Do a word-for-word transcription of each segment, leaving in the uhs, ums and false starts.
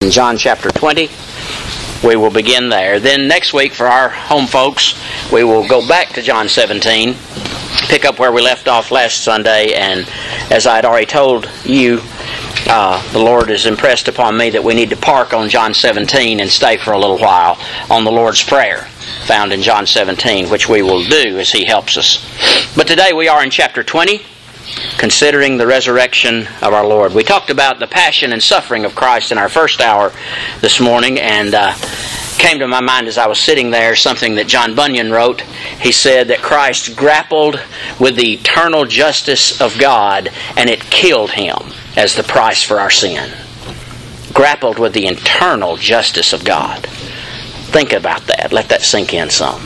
In John chapter twenty, we will begin there. Then next week for our home folks, we will go back to John seventeen, pick up where we left off last Sunday, and as I had already told you, uh, the Lord has impressed upon me that we need to park on John seventeen and stay for a little while on the Lord's Prayer, found in John seventeen, which we will do as He helps us. But today we are in chapter twenty, considering the resurrection of our Lord. We talked about the passion and suffering of Christ in our first hour this morning, and uh, came to my mind as I was sitting there something that John Bunyan wrote. He said that Christ grappled with the eternal justice of God, and it killed Him as the price for our sin. Grappled with the eternal justice of God. Think about that. Let that sink in some.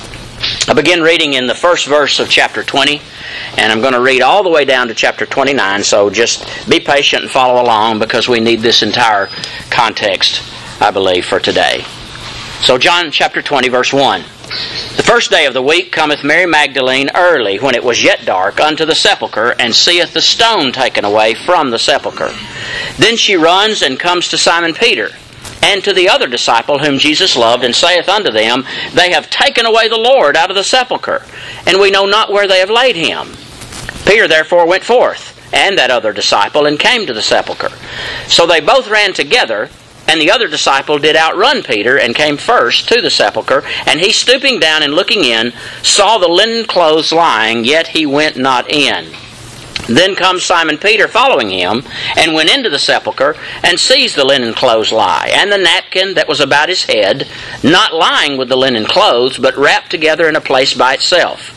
I begin reading in the first verse of chapter twenty, and I'm going to read all the way down to chapter twenty-nine, so just be patient and follow along because we need this entire context, I believe, for today. So John chapter twenty, verse one. The first day of the week cometh Mary Magdalene early, when it was yet dark, unto the sepulchre, and seeth the stone taken away from the sepulchre. Then she runs and comes to Simon Peter, and to the other disciple whom Jesus loved, and saith unto them, They have taken away the Lord out of the sepulchre, and we know not where they have laid Him. Peter therefore went forth, and that other disciple, and came to the sepulchre. So they both ran together, and the other disciple did outrun Peter, and came first to the sepulchre, and he stooping down and looking in, saw the linen clothes lying, yet he went not in. Then comes Simon Peter following him, and went into the sepulchre, and sees the linen clothes lie, and the napkin that was about his head, not lying with the linen clothes, but wrapped together in a place by itself.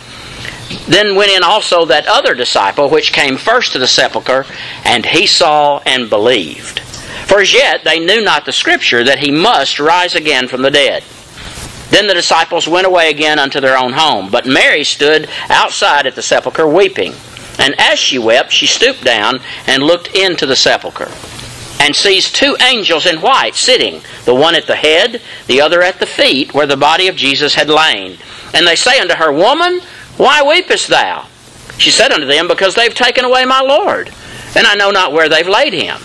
Then went in also that other disciple, which came first to the sepulchre, and he saw and believed. For as yet they knew not the Scripture, that He must rise again from the dead. Then the disciples went away again unto their own home, but Mary stood outside at the sepulchre weeping. And as she wept, she stooped down and looked into the sepulchre, and sees two angels in white sitting, the one at the head, the other at the feet, where the body of Jesus had lain. And they say unto her, Woman, why weepest thou? She said unto them, Because they've taken away my Lord, and I know not where they've laid Him.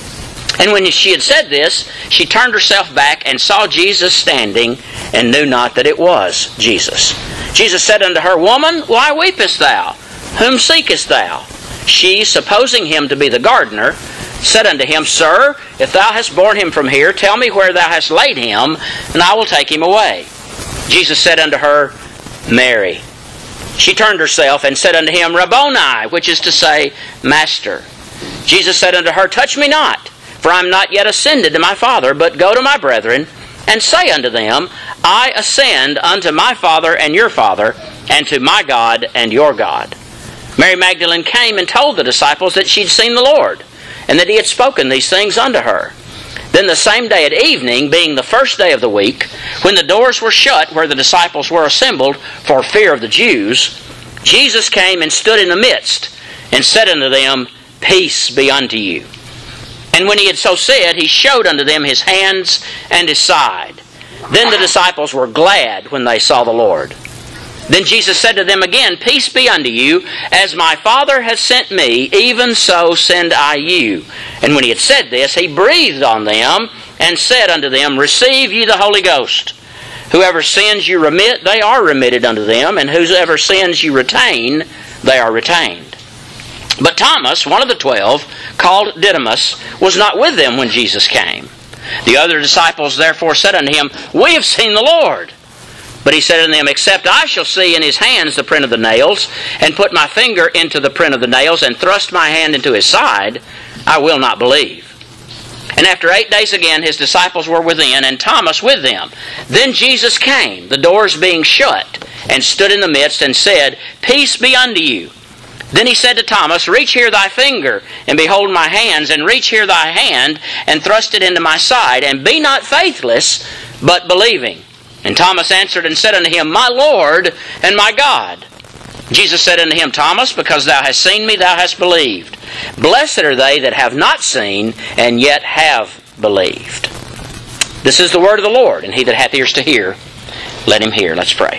And when she had said this, she turned herself back and saw Jesus standing, and knew not that it was Jesus. Jesus said unto her, Woman, why weepest thou? Whom seekest thou? She, supposing Him to be the gardener, said unto Him, Sir, if thou hast borne Him from here, tell me where thou hast laid Him, and I will take Him away. Jesus said unto her, Mary. She turned herself and said unto Him, Rabboni, which is to say, Master. Jesus said unto her, Touch me not, for I am not yet ascended to my Father, but go to my brethren, and say unto them, I ascend unto my Father and your Father, and to my God and your God. Mary Magdalene came and told the disciples that she had seen the Lord, and that He had spoken these things unto her. Then the same day at evening, being the first day of the week, when the doors were shut where the disciples were assembled for fear of the Jews, Jesus came and stood in the midst, and said unto them, Peace be unto you. And when He had so said, He showed unto them His hands and His side. Then the disciples were glad when they saw the Lord. Then Jesus said to them again, Peace be unto you, as my Father has sent me, even so send I you. And when He had said this, He breathed on them, and said unto them, Receive ye the Holy Ghost. Whoever sins you remit, they are remitted unto them, and whosoever sins you retain, they are retained. But Thomas, one of the twelve, called Didymus, was not with them when Jesus came. The other disciples therefore said unto Him, We have seen the Lord. But He said unto them, Except I shall see in His hands the print of the nails, and put my finger into the print of the nails, and thrust my hand into His side, I will not believe. And after eight days again His disciples were within, and Thomas with them. Then Jesus came, the doors being shut, and stood in the midst, and said, Peace be unto you. Then He said to Thomas, Reach here thy finger, and behold my hands, and reach here thy hand, and thrust it into my side, and be not faithless, but believing. And Thomas answered and said unto Him, My Lord and my God. Jesus said unto him, Thomas, because thou hast seen me, thou hast believed. Blessed are they that have not seen, and yet have believed. This is the word of the Lord, and he that hath ears to hear, let him hear. Let's pray.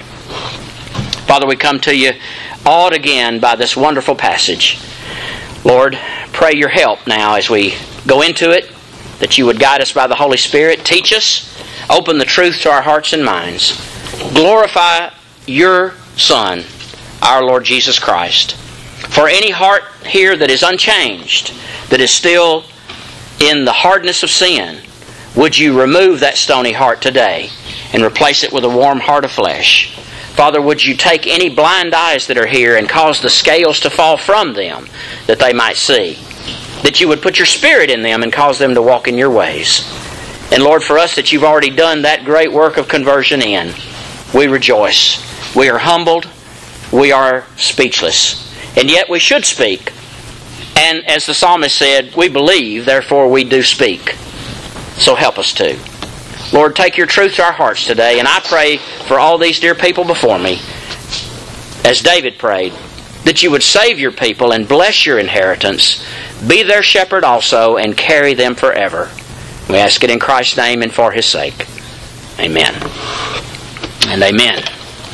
Father, we come to you awed again by this wonderful passage. Lord, pray your help now as we go into it. that you would guide us by the Holy Spirit, teach us, open the truth to our hearts and minds. Glorify your Son, our Lord Jesus Christ. For any heart here that is unchanged, that is still in the hardness of sin, would you remove that stony heart today and replace it with a warm heart of flesh? Father, would you take any blind eyes that are here and cause the scales to fall from them that they might see? That you would put your Spirit in them and cause them to walk in your ways. And Lord, for us that you've already done that great work of conversion in, we rejoice. We are humbled. We are speechless. And yet we should speak. And as the psalmist said, we believe, therefore we do speak. So help us to. Lord, take your truth to our hearts today. And I pray for all these dear people before me, as David prayed, that you would save your people and bless your inheritance, be their shepherd also, and carry them forever. We ask it in Christ's name and for His sake. Amen. And amen.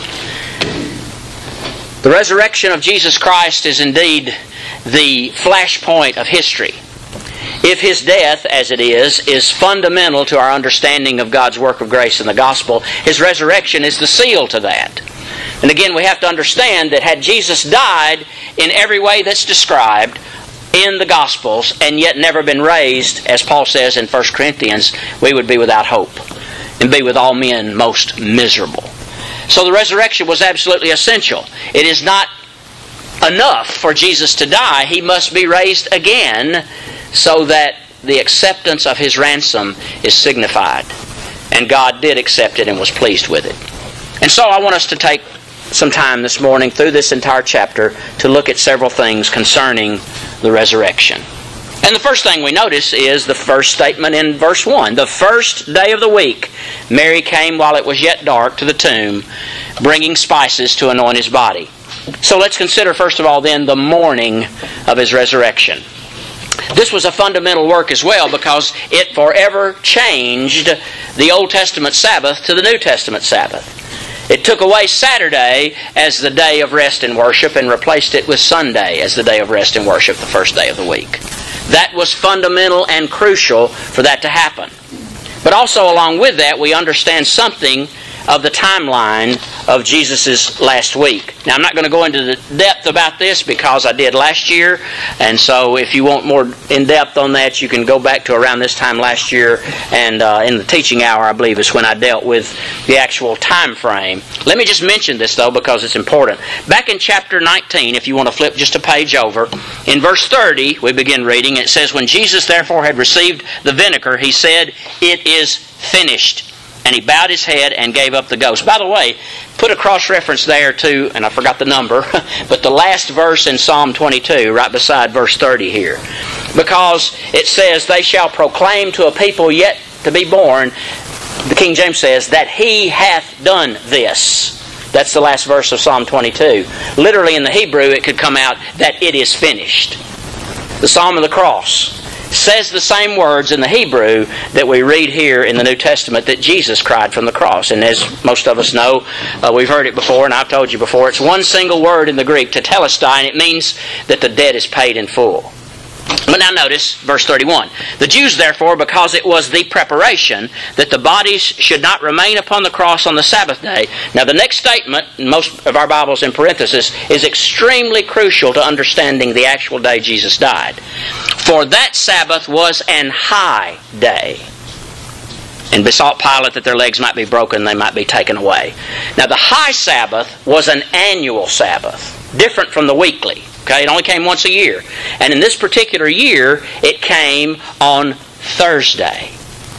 The resurrection of Jesus Christ is indeed the flashpoint of history. If His death, as it is, is fundamental to our understanding of God's work of grace in the gospel, His resurrection is the seal to that. And again, we have to understand that had Jesus died in every way that's described in the Gospels and yet never been raised, as Paul says in First Corinthians, we would be without hope and be with all men most miserable. So the resurrection was absolutely essential. It is not enough for Jesus to die. He must be raised again so that the acceptance of His ransom is signified. And God did accept it and was pleased with it. And so I want us to take some time this morning through this entire chapter to look at several things concerning the resurrection. And the first thing we notice is the first statement in verse one. The first day of the week, Mary came while it was yet dark to the tomb, bringing spices to anoint His body. So let's consider first of all then the morning of His resurrection. This was a fundamental work as well because it forever changed the Old Testament Sabbath to the New Testament Sabbath. It took away Saturday as the day of rest and worship and replaced it with Sunday as the day of rest and worship, the first day of the week. That was fundamental and crucial for that to happen. But also along with that, we understand something of the timeline of Jesus' last week. Now, I'm not going to go into the depth about this because I did last year, and so if you want more in-depth on that, you can go back to around this time last year, and uh, in the teaching hour, I believe, is when I dealt with the actual time frame. Let me just mention this, though, because it's important. Back in chapter nineteen, if you want to flip just a page over, in verse thirty, we begin reading, it says, "When Jesus therefore had received the vinegar, He said, 'It is finished.' And He bowed His head and gave up the ghost." By the way, put a cross-reference there to, and I forgot the number, but the last verse in Psalm twenty-two, right beside verse thirty here. Because it says, "They shall proclaim to a people yet to be born," the King James says, "that He hath done this." That's the last verse of Psalm twenty-two. Literally in the Hebrew, it could come out that it is finished. The Psalm of the Cross says the same words in the Hebrew that we read here in the New Testament that Jesus cried from the cross. And as most of us know, uh, we've heard it before, and I've told you before, it's one single word in the Greek, tetelestai, and it means that the debt is paid in full. But now notice verse thirty-one. "The Jews therefore, because it was the preparation that the bodies should not remain upon the cross on the Sabbath day." Now the next statement, in most of our Bibles in parenthesis, is extremely crucial to understanding the actual day Jesus died. "For that Sabbath was an high day, and besought Pilate that their legs might be broken, they might be taken away." Now the high Sabbath was an annual Sabbath, different from the weekly. Okay, it only came once a year. And in this particular year, it came on Thursday.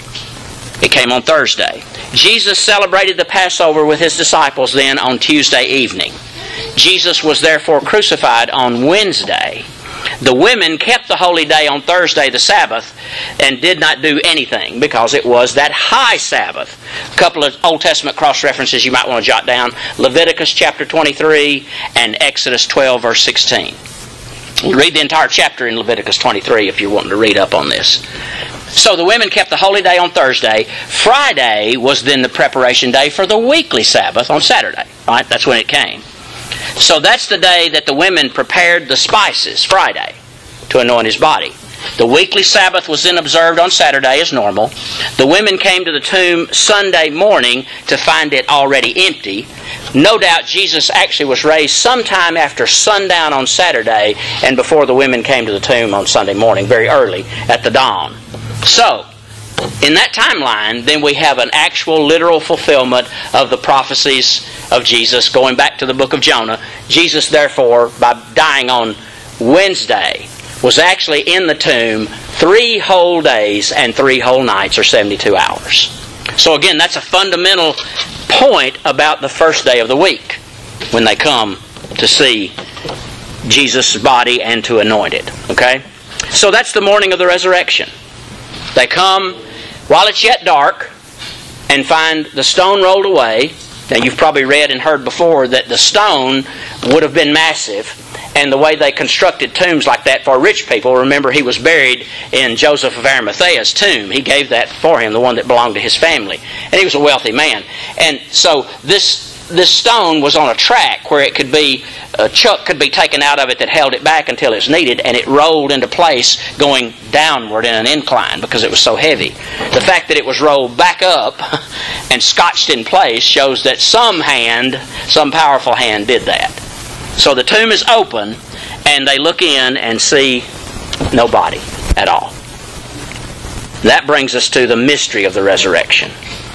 It came on Thursday. Jesus celebrated the Passover with His disciples then on Tuesday evening. Jesus was therefore crucified on Wednesday. The women kept the holy day on Thursday, the Sabbath, and did not do anything because it was that high Sabbath. A couple of Old Testament cross-references you might want to jot down. Leviticus chapter twenty-three and Exodus twelve verse sixteen. You read the entire chapter in Leviticus twenty-three if you're wanting to read up on this. So the women kept the holy day on Thursday. Friday was then the preparation day for the weekly Sabbath on Saturday. Right? That's when it came. So that's the day that the women prepared the spices, Friday, to anoint His body. The weekly Sabbath was then observed on Saturday as normal. The women came to the tomb Sunday morning to find it already empty. No doubt Jesus actually was raised sometime after sundown on Saturday and before the women came to the tomb on Sunday morning, very early at the dawn. So, in that timeline, then we have an actual literal fulfillment of the prophecies of Jesus going back to the book of Jonah. Jesus, therefore, by dying on Wednesday, was actually in the tomb three whole days and three whole nights, or seventy-two hours. So again, that's a fundamental point about the first day of the week, when they come to see Jesus' body and to anoint it. Okay? So that's the morning of the resurrection. They come while it's yet dark and find the stone rolled away. Now you've probably read and heard before that the stone would have been massive, and the way they constructed tombs like that for rich people, remember he was buried in Joseph of Arimathea's tomb. He gave that for him, the one that belonged to his family. And he was a wealthy man. And so this this stone was on a track where it could be, a chuck could be taken out of it that held it back until it's needed, and it rolled into place going downward in an incline because it was so heavy. The fact that it was rolled back up and scotched in place shows that some hand, some powerful hand did that. So the tomb is open, and they look in and see nobody at all. That brings us to the mystery of the resurrection.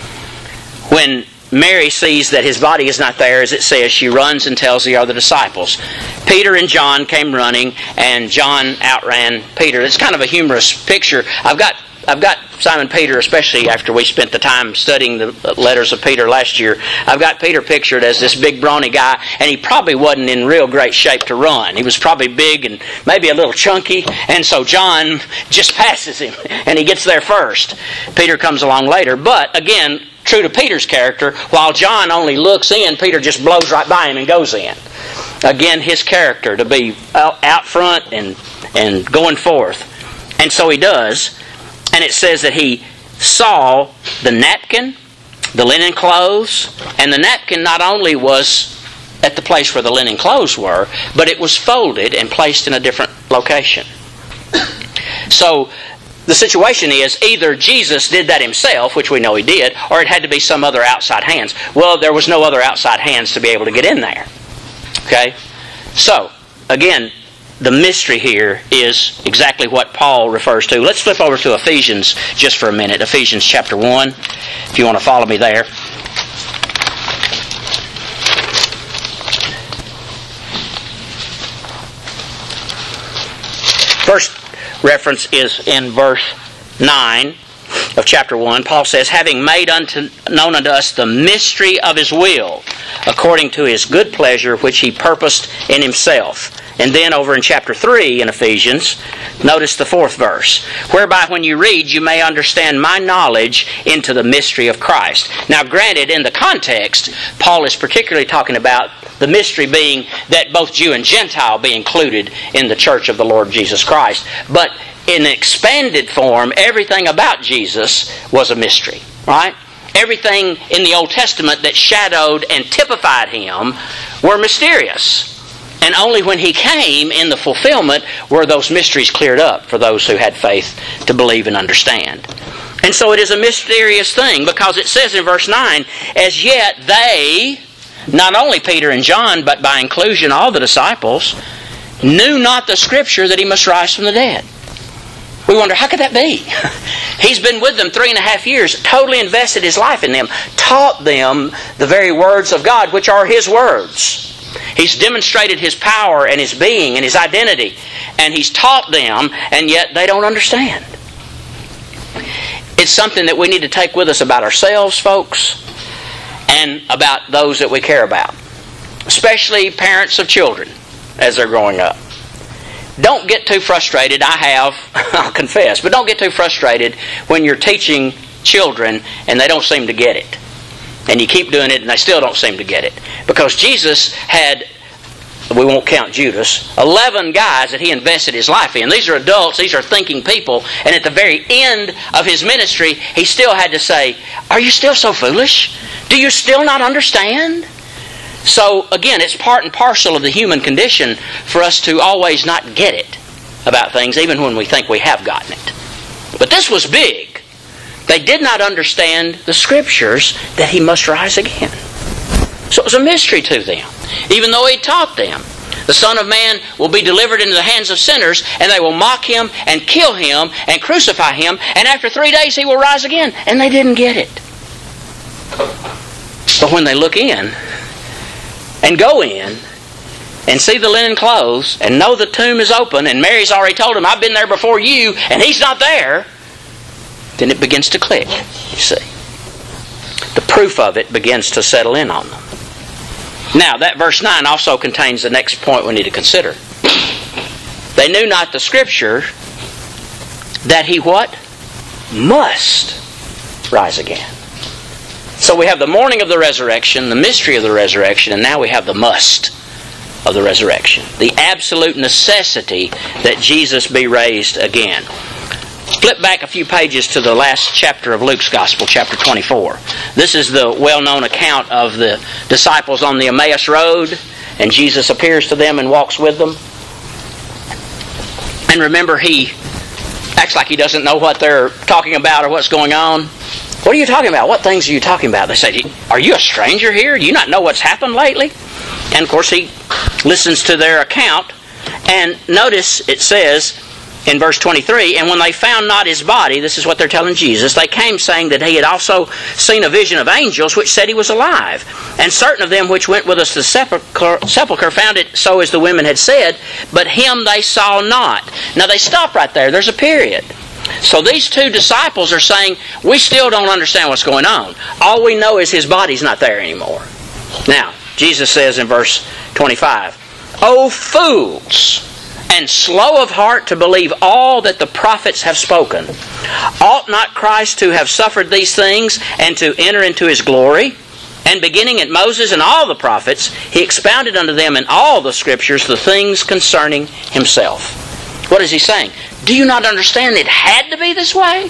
When Mary sees that his body is not there, as it says, she runs and tells the other disciples. Peter and John came running, and John outran Peter. It's kind of a humorous picture. I've got I've got Simon Peter, especially after we spent the time studying the letters of Peter last year, I've got Peter pictured as this big brawny guy, and he probably wasn't in real great shape to run. He was probably big and maybe a little chunky, and so John just passes him, and he gets there first. Peter comes along later, but again, true to Peter's character, while John only looks in, Peter just blows right by him and goes in. Again, his character to be out front and, and going forth. And so he does. And it says that he saw the napkin, the linen clothes, and the napkin not only was at the place where the linen clothes were, but it was folded and placed in a different location. So the situation is either Jesus did that himself, which we know he did, or it had to be some other outside hands. Well, there was no other outside hands to be able to get in there. Okay? So, again, the mystery here is exactly what Paul refers to. Let's flip over to Ephesians just for a minute. Ephesians chapter one, if you want to follow me there. First reference is in verse nine of chapter one. Paul says, having made unto, known unto us the mystery of his will, according to his good pleasure, which he purposed in himself. And then over in chapter three in Ephesians, notice the fourth verse, whereby when you read, you may understand my knowledge into the mystery of Christ. Now granted, in the context, Paul is particularly talking about the mystery being that both Jew and Gentile be included in the church of the Lord Jesus Christ. But in expanded form, everything about Jesus was a mystery, right? Everything in the Old Testament that shadowed and typified him were mysterious. And only when he came in the fulfillment were those mysteries cleared up for those who had faith to believe and understand. And so it is a mysterious thing, because it says in verse nine, as yet they, not only Peter and John, but by inclusion all the disciples, knew not the Scripture that he must rise from the dead. We wonder, how could that be? He's been with them three and a half years, totally invested his life in them, taught them the very words of God, which are his words. He's demonstrated his power and his being and his identity, and he's taught them, and yet they don't understand. It's something that we need to take with us about ourselves, folks, and about those that we care about, especially parents of children as they're growing up. Don't get too frustrated. I have, I'll confess, but don't get too frustrated when you're teaching children and they don't seem to get it. And you keep doing it and they still don't seem to get it. Because Jesus had, we won't count Judas, eleven guys that he invested his life in. These are adults, these are thinking people, and at the very end of his ministry, he still had to say, are you still so foolish? Do you still not understand? So, again, it's part and parcel of the human condition for us to always not get it. about things even when we think we have gotten it. But this was big. They did not understand the Scriptures that He must rise again. So it was a mystery to them. Even though He taught them, the Son of Man will be delivered into the hands of sinners, and they will mock Him and kill Him and crucify Him, and after three days He will rise again. And they didn't get it. But when they look in and go in and see the linen clothes and know the tomb is open and Mary's already told them, I've been there before you and He's not there, then it begins to click, you see. The proof of it begins to settle in on them. Now, that verse nine also contains the next point we need to consider. They knew not the Scripture that He what? Must rise again. So we have the morning of the resurrection, the mystery of the resurrection, and now we have the must of the resurrection. The absolute necessity that Jesus be raised again. Flip back a few pages to the last chapter of Luke's Gospel, chapter twenty-four. This is the well-known account of the disciples on the Emmaus Road, and Jesus appears to them and walks with them. And remember, He acts like He doesn't know what they're talking about or what's going on. What are you talking about? What things are you talking about? They say, are you a stranger here? Do you not know what's happened lately? And of course, He listens to their account. And notice it says in verse twenty-three, and when they found not His body, this is what they're telling Jesus, they came saying that He had also seen a vision of angels which said He was alive. And certain of them which went with us to the sepulchre, sepulchre found it so as the women had said, but Him they saw not. Now they stop right there. There's a period. So these two disciples are saying, we still don't understand what's going on. All we know is His body's not there anymore. Now, Jesus says in verse twenty-five, O fools, and slow of heart to believe all that the prophets have spoken. Ought not Christ to have suffered these things and to enter into His glory? And beginning at Moses and all the prophets, He expounded unto them in all the Scriptures the things concerning Himself. What is He saying? Do you not understand it had to be this way?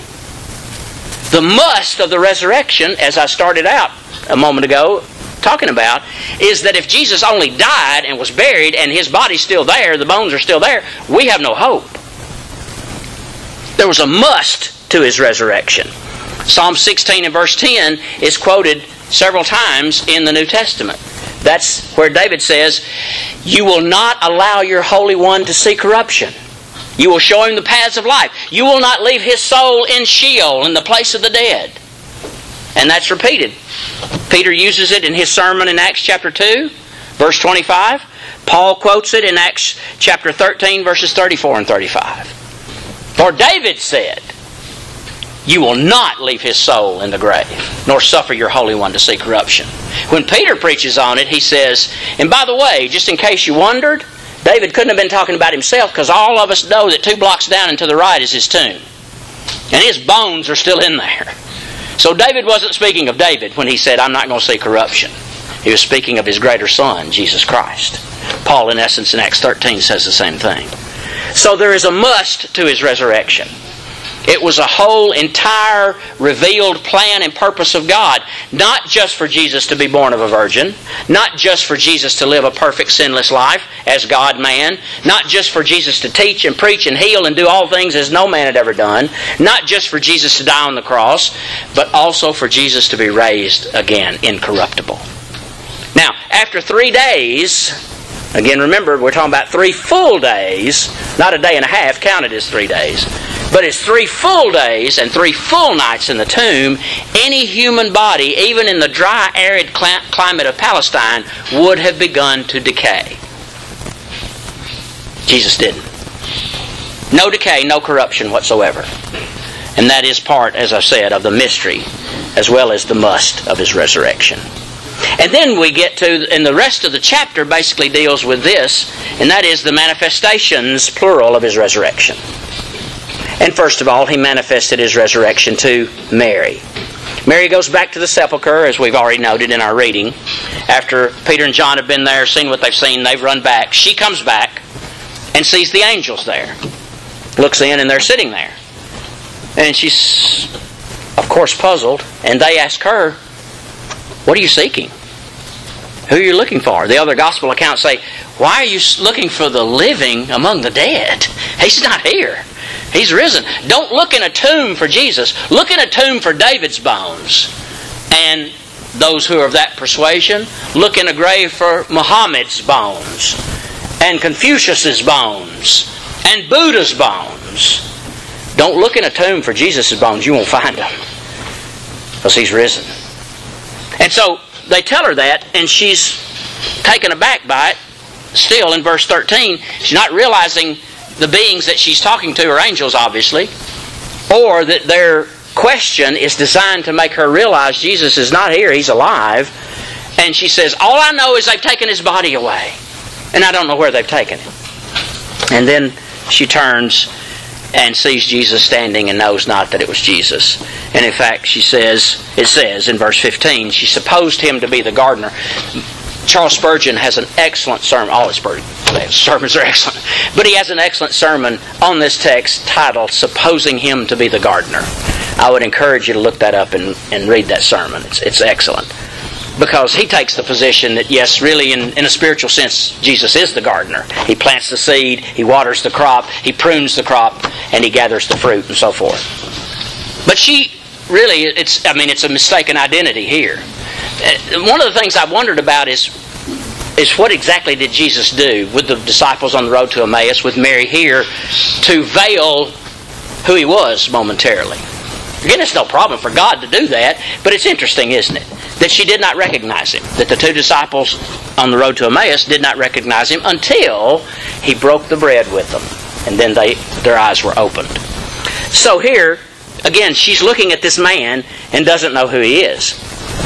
The must of the resurrection, as I started out a moment ago talking about, is that if Jesus only died and was buried and His body's still there, the bones are still there, we have no hope. There was a must to His resurrection. Psalm sixteen and verse ten is quoted several times in the New Testament. That's where David says, you will not allow your Holy One to see corruption. You will show Him the paths of life. You will not leave His soul in Sheol, in the place of the dead. And that's repeated. Peter uses it in his sermon in Acts chapter two, verse twenty-five. Paul quotes it in Acts chapter thirteen, verses thirty-four and thirty-five. For David said, you will not leave his soul in the grave, nor suffer your Holy One to see corruption. When Peter preaches on it, he says, and by the way, just in case you wondered, David couldn't have been talking about himself, because all of us know that two blocks down and to the right is his tomb. And his bones are still in there. So David wasn't speaking of David when he said, I'm not going to see corruption. He was speaking of his greater son, Jesus Christ. Paul, in essence, in Acts thirteen says the same thing. So there is a must to His resurrection. It was a whole, entire, revealed plan and purpose of God. Not just for Jesus to be born of a virgin. Not just for Jesus to live a perfect, sinless life as God-man. Not just for Jesus to teach and preach and heal and do all things as no man had ever done. Not just for Jesus to die on the cross, but also for Jesus to be raised again, incorruptible. Now, after three days, again remember, we're talking about three full days, not a day and a half counted as three days. But it's three full days and three full nights in the tomb. Any human body, even in the dry, arid climate of Palestine, would have begun to decay. Jesus didn't. No decay, no corruption whatsoever. And that is part, as I said, of the mystery as well as the must of His resurrection. And then we get to, and the rest of the chapter basically deals with this, and that is the manifestations, plural, of His resurrection. And first of all, He manifested His resurrection to Mary. Mary goes back to the sepulchre, as we've already noted in our reading. After Peter and John have been there, seen what they've seen, they've run back. She comes back and sees the angels there. Looks in and they're sitting there. And she's, of course, puzzled. And they ask her, what are you seeking? Who are you looking for? The other gospel accounts say, why are you looking for the living among the dead? He's not here. He's risen. Don't look in a tomb for Jesus. Look in a tomb for David's bones. And those who are of that persuasion, look in a grave for Muhammad's bones, and Confucius's bones, and Buddha's bones. Don't look in a tomb for Jesus' bones. You won't find them, because He's risen. And so they tell her that, and she's taken aback by it. Still in verse thirteen, she's not realizing the beings that she's talking to are angels, obviously, or that their question is designed to make her realize Jesus is not here, He's alive. And she says, all I know is they've taken His body away, and I don't know where they've taken it. And then she turns and sees Jesus standing and knows not that it was Jesus. And in fact, she says, it says in verse fifteen, she supposed Him to be the gardener. Charles Spurgeon has an excellent sermon. All his sermons are excellent. But he has an excellent sermon on this text titled, Supposing Him to be the Gardener. I would encourage you to look that up and, and read that sermon. It's, it's excellent. Because he takes the position that, yes, really in, in a spiritual sense, Jesus is the gardener. He plants the seed, He waters the crop, He prunes the crop, and He gathers the fruit and so forth. But she, really, it's I mean, it's a mistaken identity here. One of the things I wondered about is, is what exactly did Jesus do with the disciples on the road to Emmaus, with Mary here, to veil who He was momentarily? Again, it's no problem for God to do that, but it's interesting, isn't it, that she did not recognize Him, that the two disciples on the road to Emmaus did not recognize Him until He broke the bread with them, and then they their eyes were opened. So here, again, she's looking at this man and doesn't know who he is.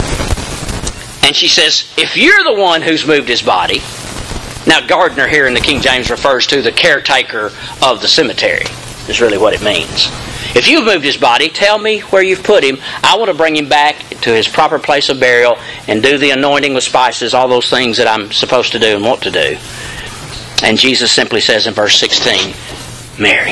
And she says, if you're the one who's moved His body... Now, gardener here in the King James refers to the caretaker of the cemetery, is really what it means. If you've moved His body, tell me where you've put Him. I want to bring Him back to His proper place of burial and do the anointing with spices, all those things that I'm supposed to do and want to do. And Jesus simply says in verse sixteen, Mary.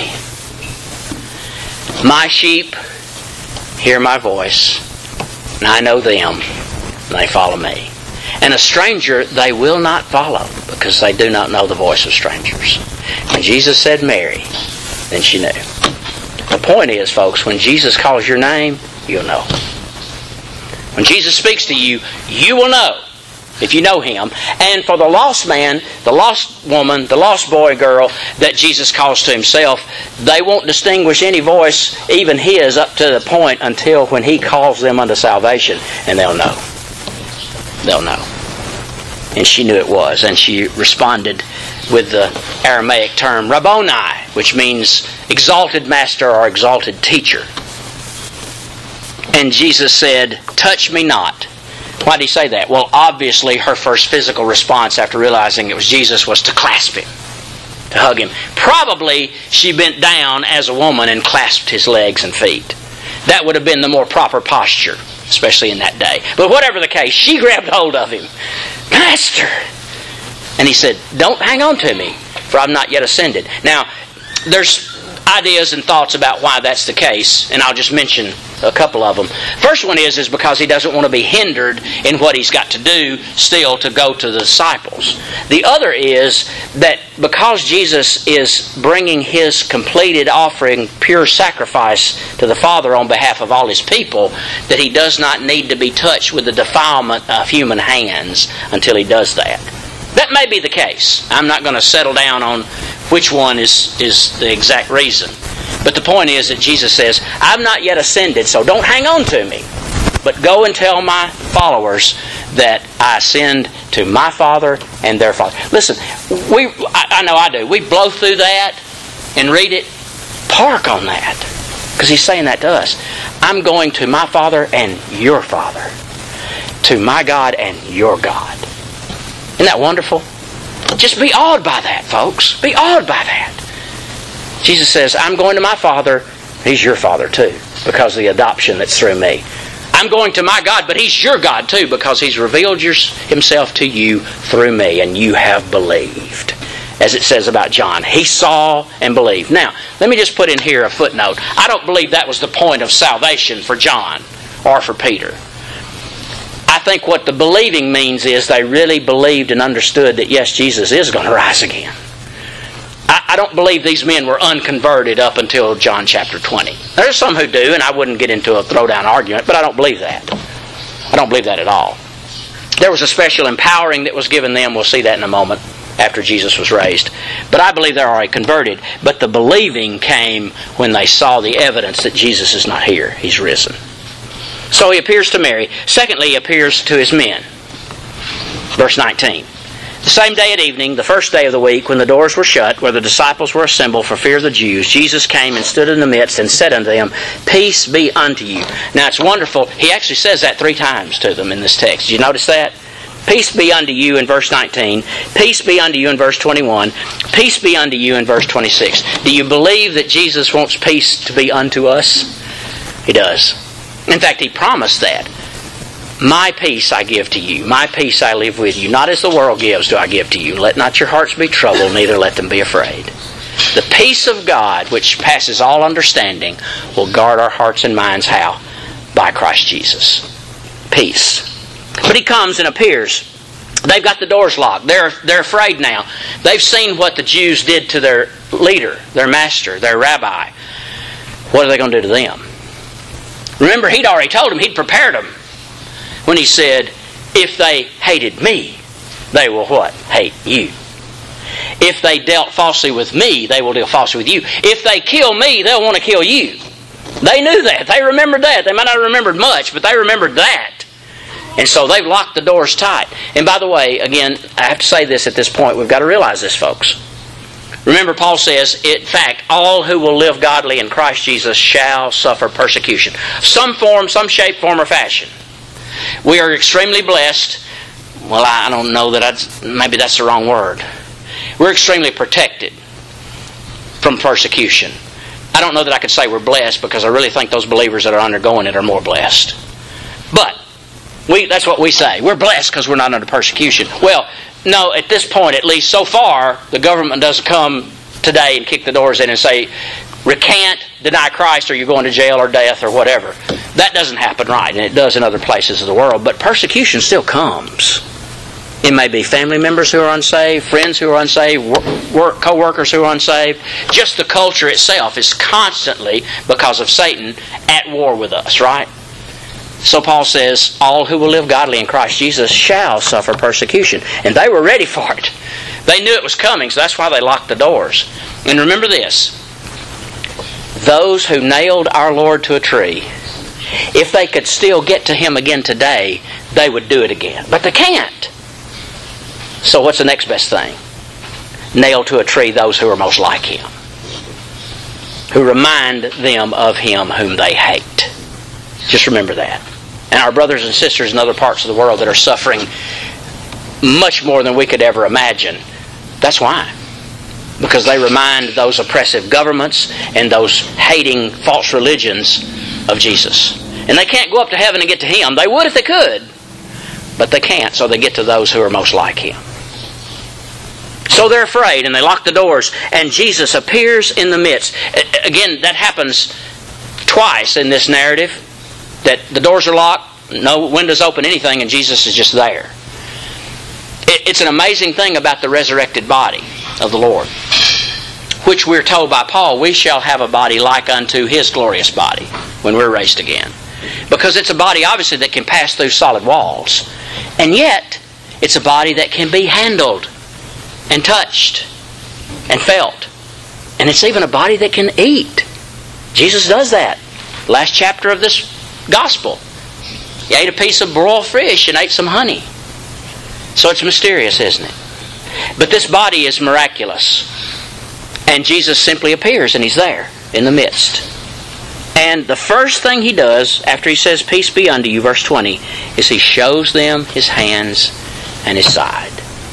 My sheep hear my voice, and I know them, and they follow me. And a stranger they will not follow, because they do not know the voice of strangers. When Jesus said Mary, then she knew. The point is, folks, when Jesus calls your name, you'll know. When Jesus speaks to you, you will know, if you know Him. And for the lost man, the lost woman, the lost boy, girl that Jesus calls to Himself, they won't distinguish any voice, even His, up to the point until when He calls them unto salvation, and they'll know. They'll know. And she knew it was, and she responded with the Aramaic term Rabboni, which means exalted master or exalted teacher. And Jesus said, touch me not. Why did He say that? Well, obviously her first physical response after realizing it was Jesus was to clasp Him, to hug Him. Probably she bent down as a woman and clasped His legs and feet. That would have been the more proper posture, especially in that day. But whatever the case, she grabbed hold of Him. Master! And He said, don't hang on to me, for I've not yet ascended. Now, there's ideas and thoughts about why that's the case, and I'll just mention a couple of them. First one is, is because He doesn't want to be hindered in what He's got to do still to go to the disciples. The other is that because Jesus is bringing His completed offering, pure sacrifice to the Father on behalf of all His people, that He does not need to be touched with the defilement of human hands until He does that. That may be the case. I'm not going to settle down on which one is, is the exact reason. But the point is that Jesus says, I've not yet ascended, so don't hang on to me. But go and tell my followers that I ascend to my Father and their Father. Listen, we I, I know I do. We blow through that and read it. Park on that. Because He's saying that to us. I'm going to my Father and your Father. To my God and your God. Isn't that wonderful? Just be awed by that, folks. Be awed by that. Jesus says, I'm going to my Father. He's your Father too, because of the adoption that's through me. I'm going to my God, but He's your God too, because He's revealed your, Himself to you through me, and you have believed. As it says about John, he saw and believed. Now, let me just put in here a footnote. I don't believe that was the point of salvation for John or for Peter. I think what the believing means is they really believed and understood that, yes, Jesus is going to rise again. I, I don't believe these men were unconverted up until John chapter twenty. There's some who do, and I wouldn't get into a throwdown argument, but I don't believe that. I don't believe that at all. There was a special empowering that was given them. We'll see that in a moment after Jesus was raised. But I believe they're already converted. But the believing came when they saw the evidence that Jesus is not here. He's risen. So he appears to Mary. Secondly, he appears to his men. Verse nineteen. The same day at evening, the first day of the week, when the doors were shut, where the disciples were assembled for fear of the Jews, Jesus came and stood in the midst and said unto them, Peace be unto you. Now it's wonderful. He actually says that three times to them in this text. Did you notice that? Peace be unto you in verse nineteen. Peace be unto you in verse twenty-one. Peace be unto you in verse twenty-six. Do you believe that Jesus wants peace to be unto us? He does. In fact, He promised that. My peace I give to you. My peace I live with you. Not as the world gives do I give to you. Let not your hearts be troubled, neither let them be afraid. The peace of God, which passes all understanding, will guard our hearts and minds how? By Christ Jesus. Peace. But He comes and appears. They've got the doors locked. They're, they're afraid now. They've seen what the Jews did to their leader, their master, their rabbi. What are they going to do to them? Remember, He'd already told them. He'd prepared them. When He said, if they hated me, they will what? Hate you. If they dealt falsely with me, they will deal falsely with you. If they kill me, they'll want to kill you. They knew that. They remembered that. They might not have remembered much, but they remembered that. And so they've locked the doors tight. And by the way, again, I have to say this at this point. We've got to realize this, folks. Remember, Paul says, in fact, all who will live godly in Christ Jesus shall suffer persecution. Some form, some shape, form, or fashion. We are extremely blessed. Well, I don't know that I'd, maybe that's the wrong word. We're extremely protected from persecution. I don't know that I could say we're blessed, because I really think those believers that are undergoing it are more blessed. But we that's what we say. We're blessed because we're not under persecution. Well, no, at this point, at least so far, the government doesn't come today and kick the doors in and say, recant, deny Christ, or you're going to jail or death or whatever. That doesn't happen, right? And it does in other places of the world. But persecution still comes. It may be family members who are unsaved, friends who are unsaved, work, co-workers who are unsaved. Just the culture itself is constantly, because of Satan, at war with us, right? So Paul says, all who will live godly in Christ Jesus shall suffer persecution. And they were ready for it. They knew it was coming, so that's why they locked the doors. And remember this. Those who nailed our Lord to a tree, if they could still get to Him again today, they would do it again. But they can't. So what's the next best thing? Nail to a tree those who are most like Him, who remind them of Him whom they hate. Just remember that. And our brothers and sisters in other parts of the world that are suffering much more than we could ever imagine. That's why. Because they remind those oppressive governments and those hating false religions of Jesus. And they can't go up to heaven and get to Him. They would if they could. But they can't, so they get to those who are most like Him. So they're afraid, and they lock the doors, and Jesus appears in the midst. Again, that happens twice in this narrative. That the doors are locked, no windows open, anything, and Jesus is just there. It's an amazing thing about the resurrected body of the Lord, which we're told by Paul, we shall have a body like unto His glorious body when we're raised again. Because it's a body, obviously, that can pass through solid walls. And yet, it's a body that can be handled and touched and felt. And it's even a body that can eat. Jesus does that. Last chapter of this Gospel. He ate a piece of broiled fish and ate some honey. So it's mysterious, isn't it? But this body is miraculous. And Jesus simply appears, and He's there in the midst. And the first thing He does, after He says, peace be unto you, verse twenty, is He shows them His hands and His side.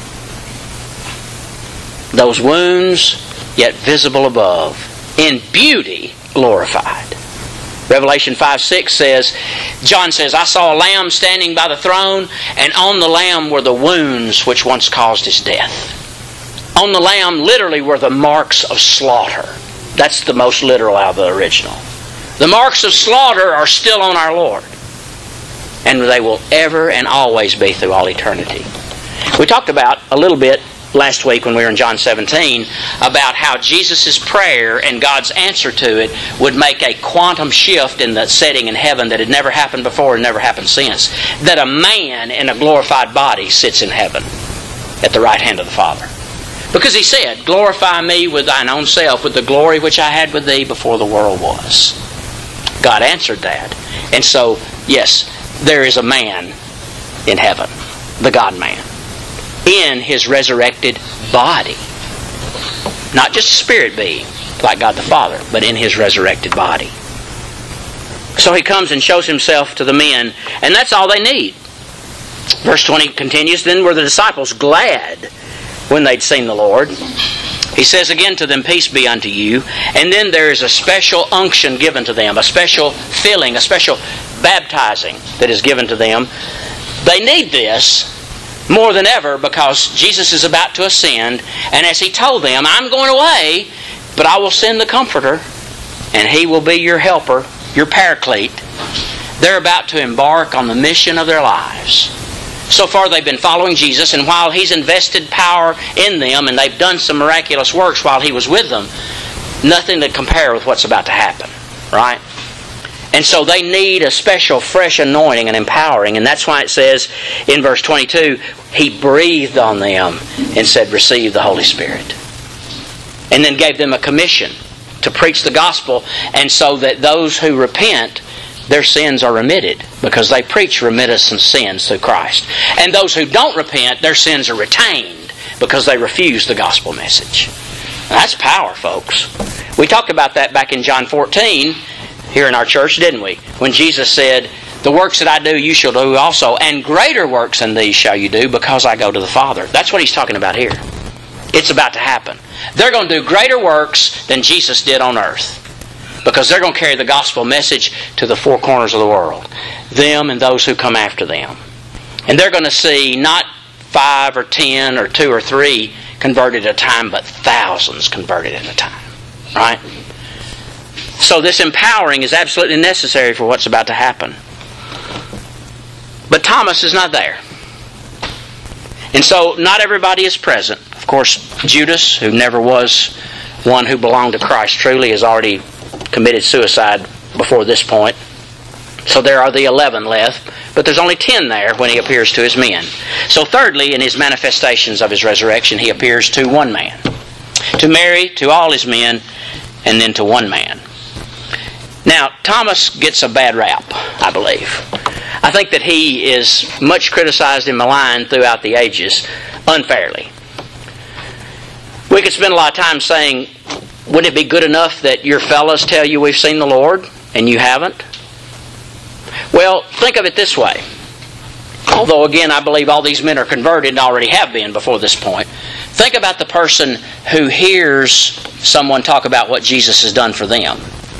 Those wounds, yet visible above, in beauty glorified. Revelation five six says, John says, I saw a lamb standing by the throne, and on the lamb were the wounds which once caused His death. On the lamb literally were the marks of slaughter. That's the most literal out of the original. The marks of slaughter are still on our Lord. and they will ever and always be through all eternity. We talked about a little bit last week when we were in John seventeen about how Jesus' prayer and God's answer to it would make a quantum shift in the setting in heaven that had never happened before and never happened since. That a man in a glorified body sits in heaven at the right hand of the Father. Because He said, glorify me with thine own self, with the glory which I had with thee before the world was. God answered that. And so, yes, there is a man in heaven, the God-man, in His resurrected body. Not just a spirit being, like God the Father, but in His resurrected body. So He comes and shows Himself to the men, and that's all they need. Verse twenty continues, then were the disciples glad when they'd seen the Lord. He says again to them, peace be unto you. And then there is a special unction given to them, a special filling, a special baptizing that is given to them. They need this more than ever because Jesus is about to ascend, and as He told them, I'm going away, but I will send the Comforter, and He will be your helper, your paraclete. They're about to embark on the mission of their lives. So far they've been following Jesus, and while He's invested power in them, and they've done some miraculous works while He was with them, nothing to compare with what's about to happen, right? And so they need a special fresh anointing and empowering. And that's why it says in verse twenty-two, He breathed on them and said, receive the Holy Spirit. And then gave them a commission to preach the gospel, and so that those who repent, their sins are remitted, because they preach remittance of sins through Christ. And those who don't repent, their sins are retained, because they refuse the gospel message. Now, that's power, folks. We talked about that back in John fourteen, here in our church, didn't we? When Jesus said, the works that I do, you shall do also, and greater works than these shall you do, because I go to the Father. That's what He's talking about here. It's about to happen. They're going to do greater works than Jesus did on earth, because they're going to carry the gospel message to the four corners of the world. Them and those who come after them. And they're going to see not five or ten or two or three converted at a time, but thousands converted at a time. Right? So this empowering is absolutely necessary for what's about to happen. But Thomas is not there. And so not everybody is present. Of course, Judas, who never was one who belonged to Christ truly, has already committed suicide before this point. So there are the eleven left, but there's only ten there when He appears to His men. So thirdly, in His manifestations of His resurrection, He appears to one man. To Mary, to all His men, and then to one man. Now, Thomas gets a bad rap, I believe. I think that he is much criticized and maligned throughout the ages, unfairly. We could spend a lot of time saying, wouldn't it be good enough that your fellows tell you we've seen the Lord, and you haven't? Well, think of it this way. Although, again, I believe all these men are converted and already have been before this point. Think about the person who hears someone talk about what Jesus has done for them.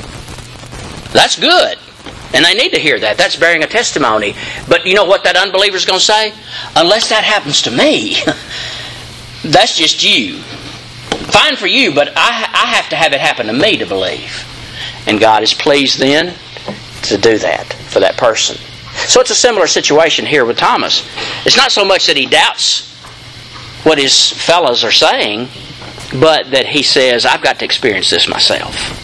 That's good. And they need to hear that. That's bearing a testimony. But you know what that unbeliever is going to say? Unless that happens to me, that's just you. Fine for you, but I, I have to have it happen to me to believe. And God is pleased then to do that for that person. So it's a similar situation here with Thomas. It's not so much that he doubts what his fellows are saying, but that he says, I've got to experience this myself.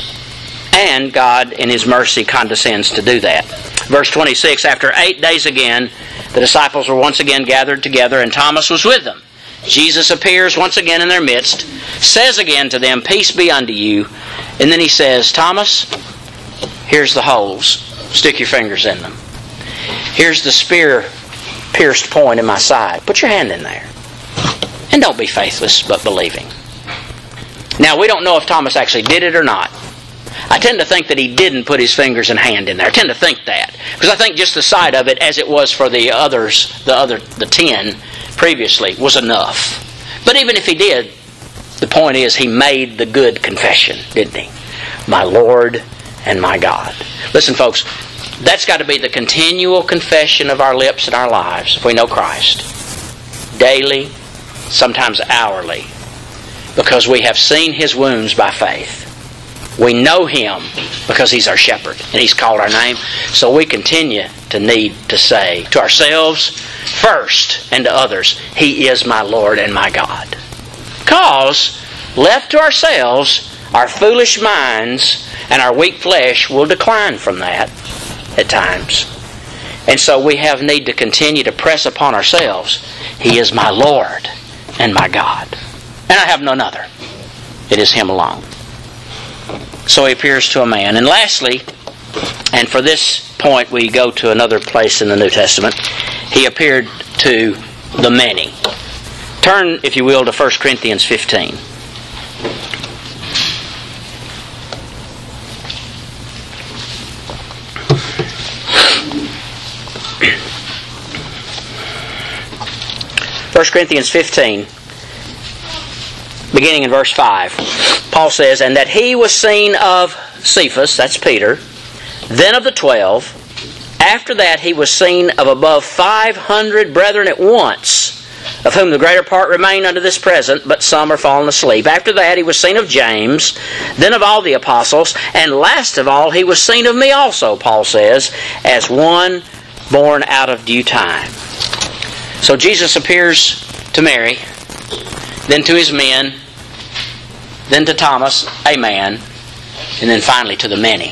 And God, in His mercy, condescends to do that. Verse twenty-six, after eight days again, the disciples were once again gathered together, and Thomas was with them. Jesus appears once again in their midst, says again to them, peace be unto you. And then He says, Thomas, here's the holes. Stick your fingers in them. Here's the spear-pierced point in my side. Put your hand in there. And don't be faithless, but believing. Now, we don't know if Thomas actually did it or not. I tend to think that he didn't put his fingers and hand in there. I tend to think that. Because I think just the sight of it, as it was for the others, the other, the ten previously, was enough. But even if he did, the point is he made the good confession, didn't he? My Lord and my God. Listen, folks, that's got to be the continual confession of our lips and our lives if we know Christ. Daily, sometimes hourly. Because we have seen His wounds by faith. We know Him because He's our shepherd and He's called our name. So we continue to need to say to ourselves first and to others, He is my Lord and my God. Because left to ourselves, our foolish minds and our weak flesh will decline from that at times. And so we have need to continue to press upon ourselves, He is my Lord and my God. And I have none other. It is Him alone. So He appears to a man. And lastly, and for this point we go to another place in the New Testament, He appeared to the many. Turn, if you will, to First Corinthians fifteen. First Corinthians fifteen, beginning in verse five, Paul says, "And that he was seen of Cephas," that's Peter, "then of the twelve. After that he was seen of above five hundred brethren at once, of whom the greater part remain unto this present, but some are fallen asleep. After that he was seen of James, then of all the apostles, and last of all he was seen of me also," Paul says, "as one born out of due time." So Jesus appears to Mary, then to His men, then to Thomas, a man, and then finally to the many.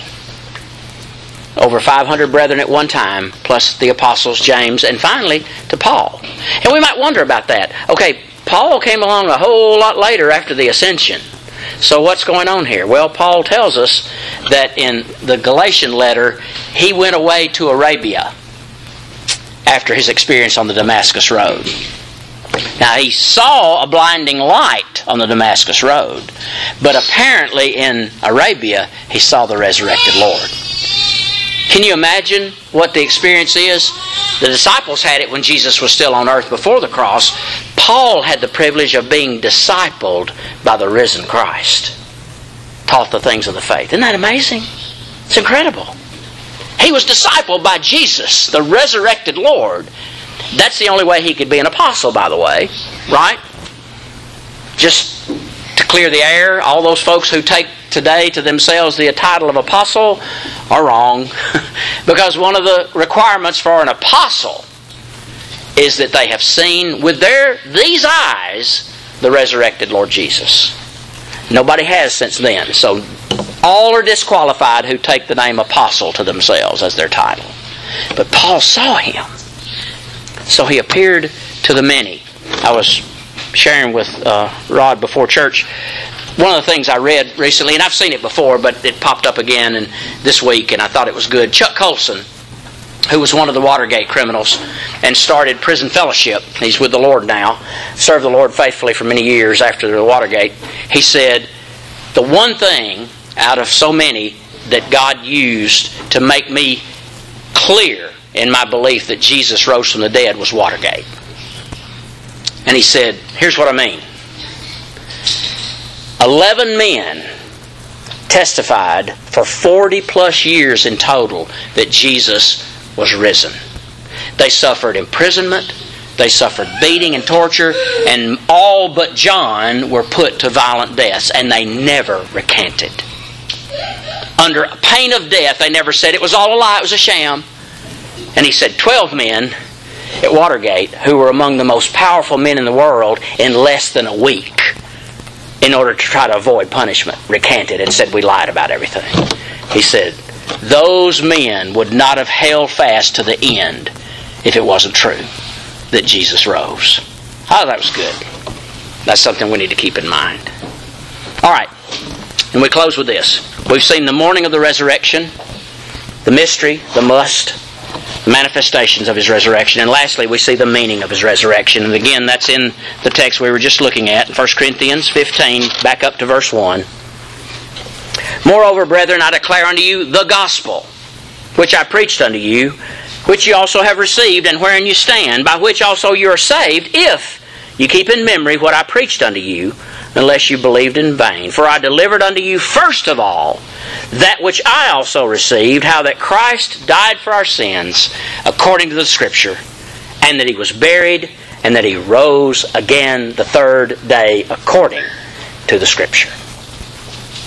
Over five hundred brethren at one time, plus the apostles, James, and finally to Paul. And we might wonder about that. Okay, Paul came along a whole lot later after the ascension. So what's going on here? Well, Paul tells us that in the Galatian letter, he went away to Arabia after his experience on the Damascus Road. Now, he saw a blinding light on the Damascus Road, but apparently in Arabia, he saw the resurrected Lord. Can you imagine what the experience is? The disciples had it when Jesus was still on earth before the cross. Paul had the privilege of being discipled by the risen Christ. Taught the things of the faith. Isn't that amazing? It's incredible. He was discipled by Jesus, the resurrected Lord. That's the only way he could be an apostle, by the way. Right? Just to clear the air, all those folks who take today to themselves the title of apostle are wrong. Because one of the requirements for an apostle is that they have seen with their these eyes the resurrected Lord Jesus. Nobody has since then. So all are disqualified who take the name apostle to themselves as their title. But Paul saw Him. So He appeared to the many. I was sharing with uh, Rod before church. One of the things I read recently, and I've seen it before, but it popped up again and this week, and I thought it was good. Chuck Colson, who was one of the Watergate criminals and started Prison Fellowship. He's with the Lord now. Served the Lord faithfully for many years after the Watergate. He said, the one thing out of so many that God used to make me clear in my belief that Jesus rose from the dead was Watergate. And he said, here's what I mean. Eleven men testified for forty plus years in total that Jesus was risen. They suffered imprisonment, they suffered beating and torture, and all but John were put to violent deaths, and they never recanted. Under pain of death, they never said it was all a lie, it was a sham. And he said twelve men at Watergate, who were among the most powerful men in the world, in less than a week, in order to try to avoid punishment, recanted and said we lied about everything. He said, those men would not have held fast to the end if it wasn't true that Jesus rose. Oh, that was good. That's something we need to keep in mind. All right, and we close with this. We've seen the morning of the resurrection, the mystery, the must, the manifestations of His resurrection, and lastly we see the meaning of His resurrection. And again, that's in the text we were just looking at, First Corinthians fifteen, back up to verse one. Moreover, brethren, I declare unto you the gospel, which I preached unto you, which you also have received, and wherein you stand, by which also you are saved, if you keep in memory what I preached unto you, unless you believed in vain. For I delivered unto you first of all that which I also received, how that Christ died for our sins, according to the Scripture, and that He was buried, and that He rose again the third day, according to the Scripture.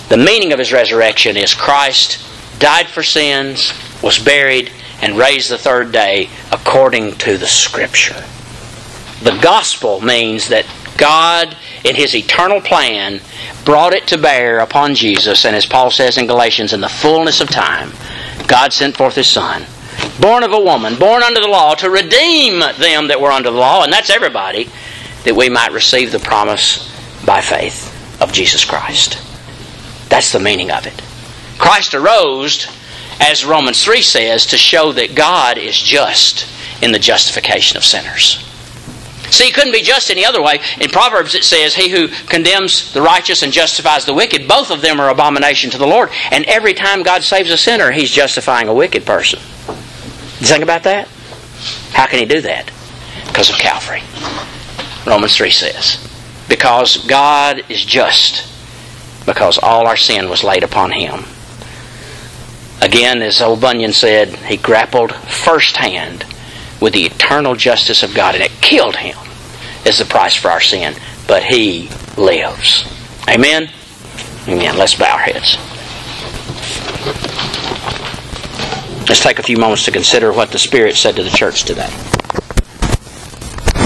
The meaning of His resurrection is Christ died for sins, was buried, and raised the third day according to the Scripture. The gospel means that God, in His eternal plan, brought it to bear upon Jesus, and as Paul says in Galatians, in the fullness of time, God sent forth His Son, born of a woman, born under the law, to redeem them that were under the law, and that's everybody, that we might receive the promise by faith of Jesus Christ. That's the meaning of it. Christ arose, as Romans three says, to show that God is just in the justification of sinners. See, He couldn't be just any other way. In Proverbs it says, he who condemns the righteous and justifies the wicked, both of them are abomination to the Lord. And every time God saves a sinner, He's justifying a wicked person. You think about that? How can He do that? Because of Calvary. Romans three says, because God is just, because all our sin was laid upon Him. Again, as old Bunyan said, he grappled firsthand with the eternal justice of God, and it killed Him as the price for our sin. But He lives. Amen? Amen. Let's bow our heads. Let's take a few moments to consider what the Spirit said to the church today.